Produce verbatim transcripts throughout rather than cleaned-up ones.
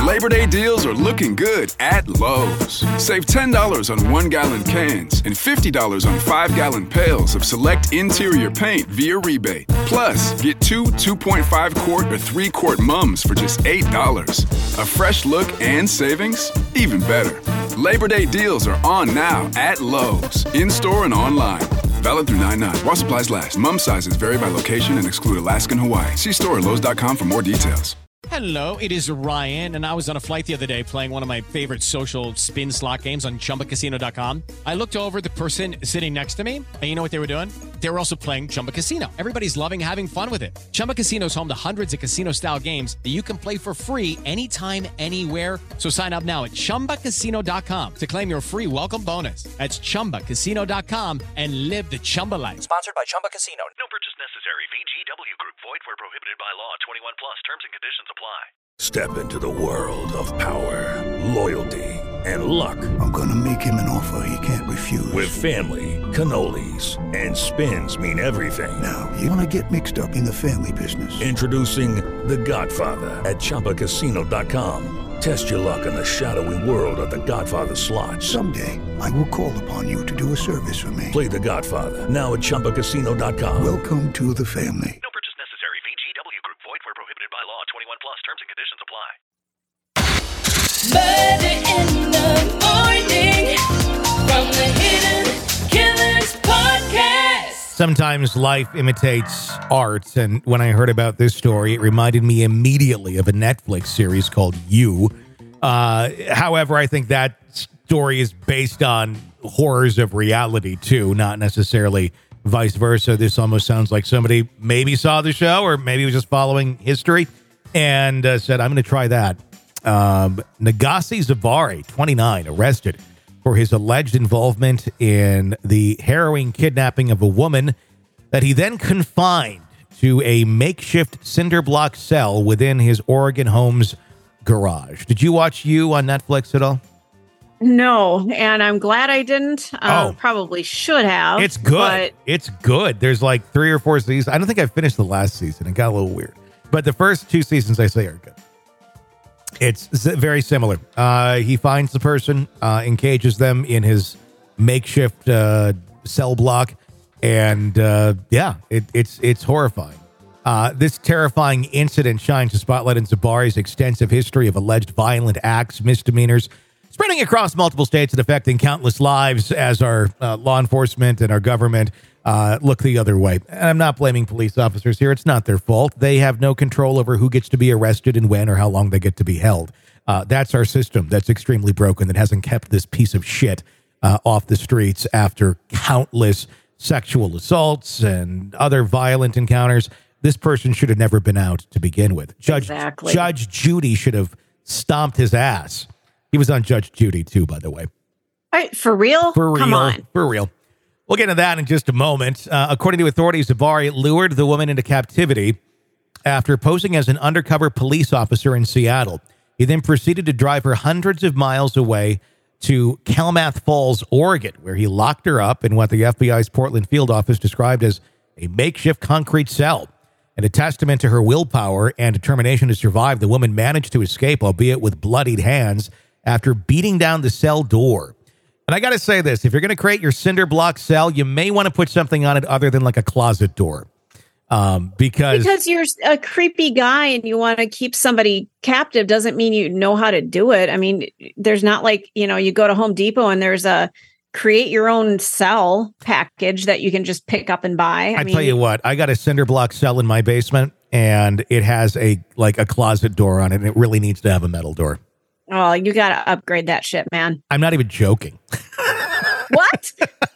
Labor Day deals are looking good at Lowe's. Save ten dollars on one-gallon cans and fifty dollars on five-gallon pails of select interior paint via rebate. Plus, get two two point five quart or three quart mums for just eight dollars. A fresh look and savings? Even better. Labor Day deals are on now at Lowe's, in-store and online. Valid through nine nine. While supplies last. Mum sizes vary by location and exclude Alaska and Hawaii. See store at lowes dot com for more details. Hello, it is Ryan, and I was on a flight the other day playing one of my favorite social spin slot games on Chumba Casino dot com. I looked over at the person sitting next to me, and you know what they were doing? They were also playing Chumba Casino. Everybody's loving having fun with it. Chumba Casino is home to hundreds of casino-style games that you can play for free anytime, anywhere. So sign up now at Chumba Casino dot com to claim your free welcome bonus. That's Chumba Casino dot com and live the Chumba life. Sponsored by Chumba Casino. No purchase necessary. V G W Group. Void where prohibited by law. twenty-one plus. Terms and conditions apply. Step into the world of power, loyalty, and luck. I'm gonna make him an offer he can't refuse. With family, cannolis, and spins mean everything. Now, you wanna get mixed up in the family business. Introducing The Godfather at Chumba Casino dot com. Test your luck in the shadowy world of The Godfather slot. Someday, I will call upon you to do a service for me. Play The Godfather, now at Chumba Casino dot com. Welcome to the family. No purchase necessary. V G W Group. Void where prohibited by law. twenty-one plus. Terms and conditions apply. Murder in the morning from the Hidden Killers podcast. Sometimes life imitates art, and when I heard about this story, it reminded me immediately of a Netflix series called You. Uh, however, I think that story is based on horrors of reality, too, not necessarily vice versa. This almost sounds like somebody maybe saw the show or maybe was just following history and uh, said, I'm going to try that. Um, Nagasi Zavari, twenty-nine, arrested for his alleged involvement in the harrowing kidnapping of a woman that he then confined to a makeshift cinder block cell within his Oregon home's garage. Did you watch You on Netflix at all? No, and I'm glad I didn't. Uh, Oh. Probably should have. It's good. But It's good. There's like three or four seasons. I don't think I finished the last season. It got a little weird. But the first two seasons, I say, are good. It's s- very similar. Uh, he finds the person, uh, encages them in his makeshift uh, cell block, and uh, yeah, it, it's it's horrifying. Uh, this terrifying incident shines a spotlight on Zabari's extensive history of alleged violent acts, misdemeanors, spreading across multiple states and affecting countless lives as our uh, law enforcement and our government uh, look the other way. And I'm not blaming police officers here. It's not their fault. They have no control over who gets to be arrested and when or how long they get to be held. Uh, that's our system that's extremely broken, that hasn't kept this piece of shit uh, off the streets after countless sexual assaults and other violent encounters. This person should have never been out to begin with. Judge, Exactly. Judge Judy should have stomped his ass. He was on Judge Judy, too, by the way. All right, for real? For real. Come on. For real. We'll get into that in just a moment. Uh, according to authorities, Zavari lured the woman into captivity after posing as an undercover police officer in Seattle. He then proceeded to drive her hundreds of miles away to Klamath Falls, Oregon, where he locked her up in what the F B I's Portland field office described as a makeshift concrete cell. And a testament to her willpower and determination to survive, the woman managed to escape, albeit with bloodied hands, after beating down the cell door. And I got to say this, if you're going to create your cinder block cell, you may want to put something on it other than like a closet door. Um, because, Because you're a creepy guy and you want to keep somebody captive doesn't mean you know how to do it. I mean, there's not like, you know, you go to Home Depot and there's a create your own cell package that you can just pick up and buy. I, I mean, tell you what, I got a cinder block cell in my basement and it has a like a closet door on it, and it really needs to have a metal door. Oh, you got to upgrade that shit, man. I'm not even joking. What?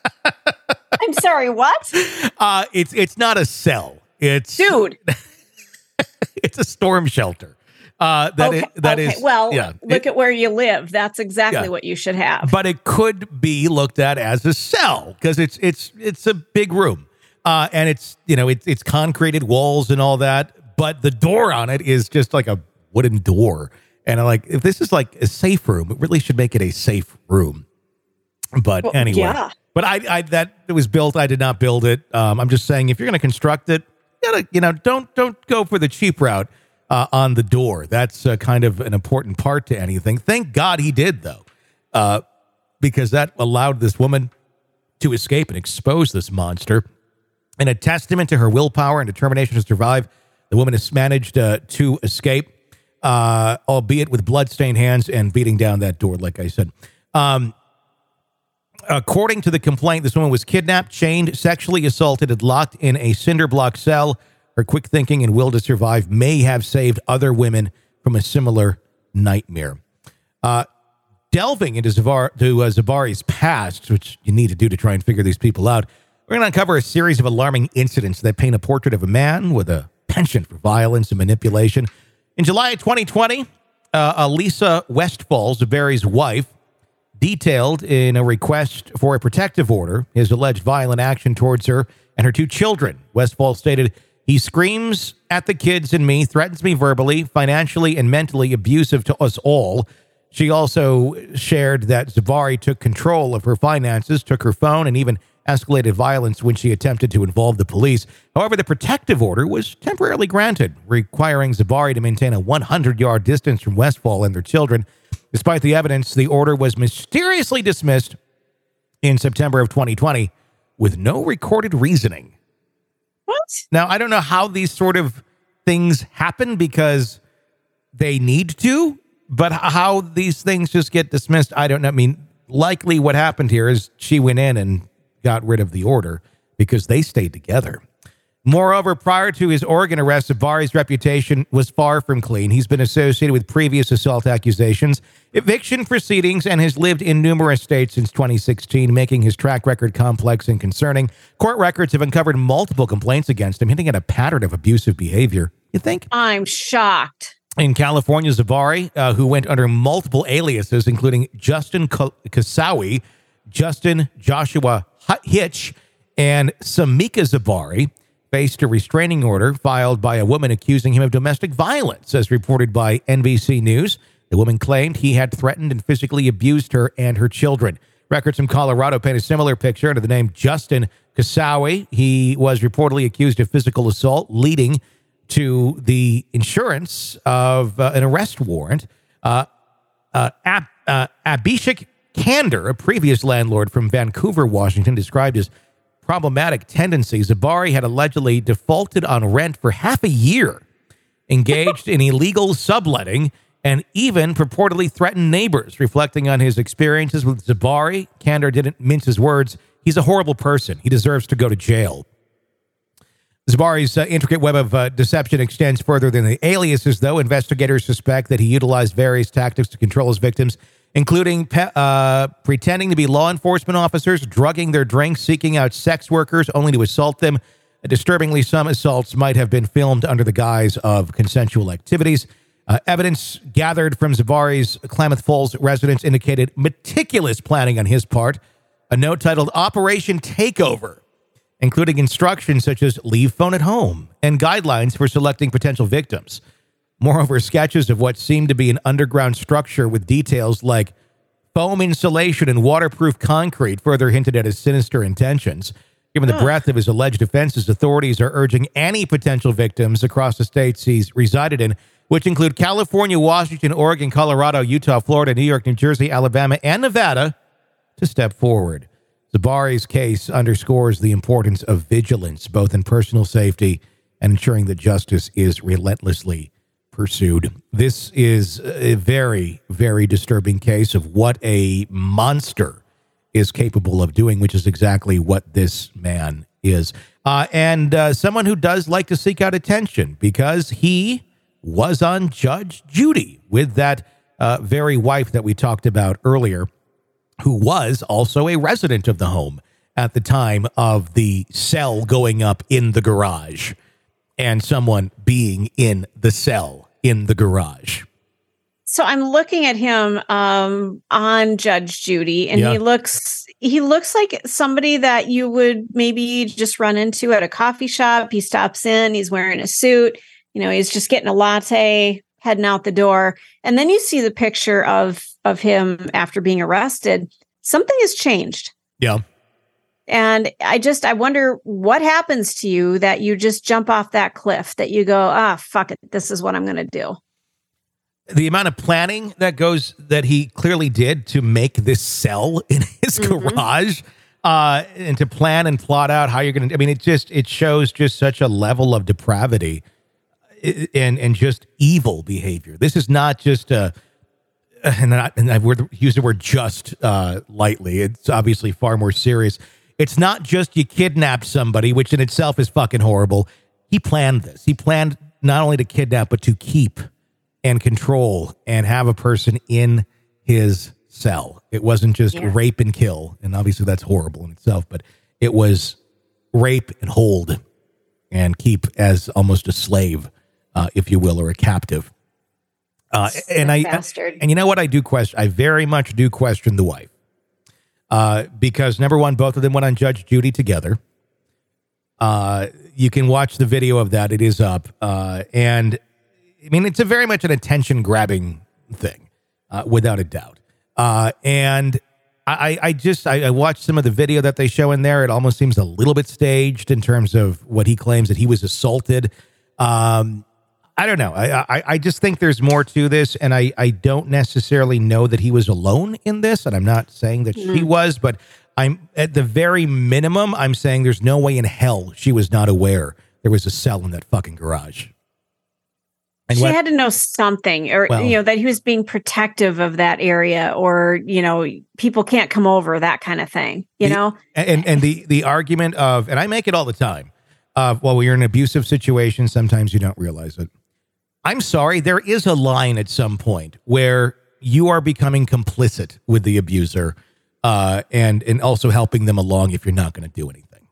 I'm sorry, what? Uh, it's it's not a cell. It's Dude. it's a storm shelter. Uh, that okay, is, that okay. is well, yeah, look it- at where you live. That's exactly Yeah. what you should have. but it could be looked at as a cell because it's it's it's a big room, uh, and it's you know it's it's concreted walls and all that. But the door on it is just like a wooden door, and I'm like, if this is like a safe room, it really should make it a safe room. But Well, anyway, yeah. but I, I that it was built. I did not build it. Um, I'm just saying, if you're going to construct it, you gotta you know don't don't go for the cheap route. uh, on the door. That's uh, kind of an important part to anything. Thank God he did, though, uh, because that allowed this woman to escape and expose this monster. In a testament to her willpower and determination to survive, the woman has managed uh, to escape, uh, albeit with bloodstained hands and beating down that door, like I said. Um, according to the complaint, this woman was kidnapped, chained, sexually assaulted, and locked in a cinder block cell. Her quick thinking and will to survive may have saved other women from a similar nightmare. Uh, delving into Zavar- to, uh, Zabari's past, which you need to do to try and figure these people out, we're going to uncover a series of alarming incidents that paint a portrait of a man with a penchant for violence and manipulation. In July twenty twenty, uh, Elisa Westfall, Zabari's wife, detailed in a request for a protective order his alleged violent action towards her and her two children. Westfall stated, "He screams at the kids and me, threatens me verbally, financially, and mentally abusive to us all." She also shared that Zabari took control of her finances, took her phone, and even escalated violence when she attempted to involve the police. However, the protective order was temporarily granted, requiring Zabari to maintain a hundred-yard distance from Westfall and their children. Despite the evidence, the order was mysteriously dismissed in September of twenty twenty with no recorded reasoning. What? Now, I don't know how these sort of things happen because they need to, but how these things just get dismissed, I don't know. I mean, likely what happened here is she went in and got rid of the order because they stayed together. Moreover, prior to his Oregon arrest, Zabari's reputation was far from clean. He's been associated with previous assault accusations, eviction proceedings, and has lived in numerous states since twenty sixteen, making his track record complex and concerning. Court records have uncovered multiple complaints against him, hinting at a pattern of abusive behavior. You think? I'm shocked. In California, Zabari, uh, who went under multiple aliases, including Justin Kasawi, Justin Joshua Hitch, and Samika Zabari, faced a restraining order filed by a woman accusing him of domestic violence, as reported by N B C News. The woman claimed he had threatened and physically abused her and her children. Records from Colorado paint a similar picture under the name Justin Kasawi. He was reportedly accused of physical assault, leading to the insurance of uh, an arrest warrant. Uh, uh, Ab- uh, Abhishek Kander, a previous landlord from Vancouver, Washington, described his problematic tendencies. Zabari had allegedly defaulted on rent for half a year, engaged in illegal subletting, and even purportedly threatened neighbors. Reflecting on his experiences with Zabari, Kander didn't mince his words. He's a horrible person. He deserves to go to jail. Zabari's uh, intricate web of uh, deception extends further than the aliases, though. Investigators suspect that he utilized various tactics to control his victims, including pe- uh, pretending to be law enforcement officers, drugging their drinks, seeking out sex workers only to assault them. Disturbingly, some assaults might have been filmed under the guise of consensual activities. Uh, evidence gathered from Zabari's Klamath Falls residence indicated meticulous planning on his part. A note titled Operation Takeover, including instructions such as leave phone at home and guidelines for selecting potential victims. Moreover, sketches of what seemed to be an underground structure with details like foam insulation and waterproof concrete further hinted at his sinister intentions. Given the breadth of his alleged offenses, authorities are urging any potential victims across the states he's resided in, which include California, Washington, Oregon, Colorado, Utah, Florida, New York, New Jersey, Alabama, and Nevada, to step forward. Zabari's case underscores the importance of vigilance, both in personal safety and ensuring that justice is relentlessly pursued. This is a very, very disturbing case of what a monster is capable of doing, which is exactly what this man is. Uh, and uh, someone who does like to seek out attention because he was on Judge Judy with that uh, very wife that we talked about earlier, who was also a resident of the home at the time of the cell going up in the garage and someone being in the cell in the garage. So I'm looking at him um, on Judge Judy, and Yeah. he looks he looks like somebody that you would maybe just run into at a coffee shop. He stops in, he's wearing a suit, you know, he's just getting a latte, heading out the door. And then you see the picture of of him after being arrested. Something has changed. Yeah. And I just, I wonder what happens to you that you just jump off that cliff, that you go, ah, fuck it, this is what I'm going to do. The amount of planning that goes, that he clearly did to make this cell in his mm-hmm. garage, uh, and to plan and plot out how you're going to, I mean, it just, it shows just such a level of depravity and, and just evil behavior. This is not just a, and, not, and I would use the word just uh, lightly. It's obviously far more serious. It's not just you kidnapped somebody, which in itself is fucking horrible. He planned this. He planned not only to kidnap, but to keep and control and have a person in his cell. It wasn't just yeah. rape and kill. And obviously that's horrible in itself, but it was rape and hold and keep as almost a slave, uh, if you will, or a captive. Uh, and I, bastard. and you know what? I do question, I very much do question the wife. Uh, because number one, both of them went on Judge Judy together. Uh, you can watch the video of that. It is up. Uh, and I mean, it's a very much an attention grabbing thing, uh, without a doubt. Uh, and I, I just, I, I watched some of the video that they show in there. It almost seems a little bit staged in terms of what he claims that he was assaulted. Um, I don't know. I, I, I just think there's more to this. And I, I don't necessarily know that he was alone in this. And I'm not saying that mm. she was, but I'm at the very minimum, I'm saying there's no way in hell she was not aware there was a cell in that fucking garage. And she what, had to know something, or, well, you know, that he was being protective of that area, or, you know, people can't come over, that kind of thing, you the, know? And, and the, the argument of, and I make it all the time, of, well, when you're in an abusive situation, sometimes you don't realize it. I'm sorry, there is a line at some point where you are becoming complicit with the abuser, uh, and, and also helping them along if you're not going to do anything.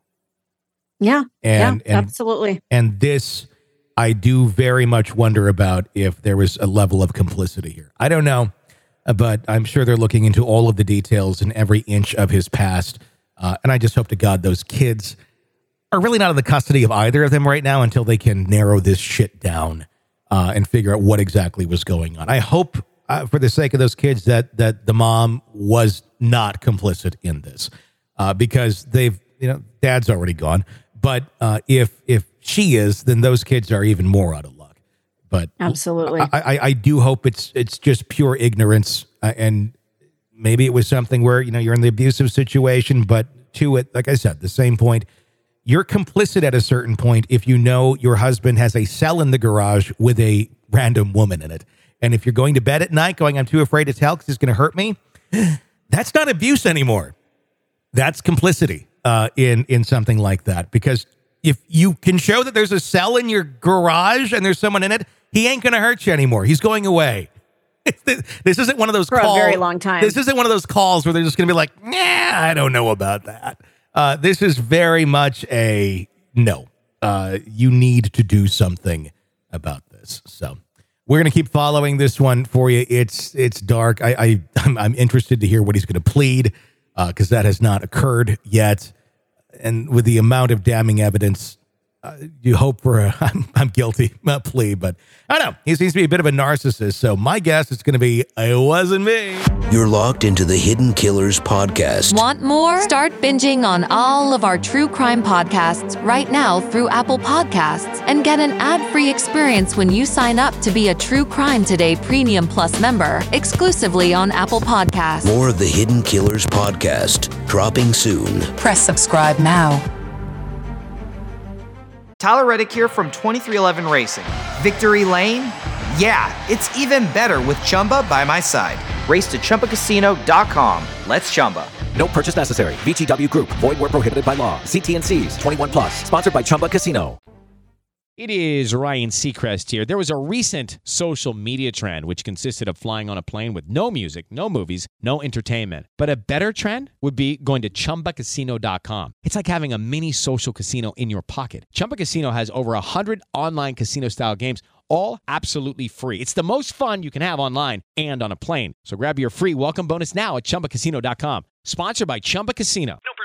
Yeah, and, yeah, and, absolutely. And this, I do very much wonder about if there was a level of complicity here. I don't know, but I'm sure they're looking into all of the details and every inch of his past. Uh, and I just hope to God those kids are really not in the custody of either of them right now until they can narrow this shit down uh, and figure out what exactly was going on. I hope, uh, for the sake of those kids, that that the mom was not complicit in this, uh, because they've, you know, dad's already gone. But uh, if if she is, then those kids are even more out of luck. But absolutely, I, I, I do hope it's it's just pure ignorance, uh, and maybe it was something where, you know, you're in the abusive situation, but to it, like I said, the same point, you're complicit at a certain point if you know your husband has a cell in the garage with a random woman in it, and if you're going to bed at night going, I'm too afraid to tell because it's going to hurt me, that's not abuse anymore. That's complicity. Uh, in, in something like that, because if you can show that there's a cell in your garage and there's someone in it, he ain't going to hurt you anymore. He's going away. This isn't one of those for calls, a very long time. This isn't one of those calls where they're just going to be like, nah, I don't know about that. Uh, this is very much a no. Uh, you need to do something about this. So we're going to keep following this one for you. It's it's dark. I, I I'm, I'm interested to hear what he's going to plead, because uh, that has not occurred yet. And with the amount of damning evidence, uh, you hope for a I'm, I'm guilty uh, plea. But I don't know. He seems to be a bit of a narcissist. So my guess is going to be, it wasn't me. You're locked into the Hidden Killers podcast. Want more? Start binging on all of our true crime podcasts right now through Apple Podcasts, and get an ad-free experience when you sign up to be a True Crime Today Premium Plus member, exclusively on Apple Podcasts. More of the Hidden Killers podcast, dropping soon. Press subscribe now. Tyler Reddick here from twenty-three eleven Racing. Victory Lane? Yeah, it's even better with Chumba by my side. Race to Chumba Casino dot com. Let's Chumba. No purchase necessary. V G W Group. Void where prohibited by law. See T and C's. twenty-one plus. Sponsored by Chumba Casino. It is Ryan Seacrest here. There was a recent social media trend which consisted of flying on a plane with no music, no movies, no entertainment. But a better trend would be going to Chumba Casino dot com. It's like having a mini social casino in your pocket. Chumba Casino has over one hundred online casino-style games, all absolutely free. It's the most fun you can have online and on a plane. So grab your free welcome bonus now at Chumba Casino dot com. Sponsored by Chumba Casino. No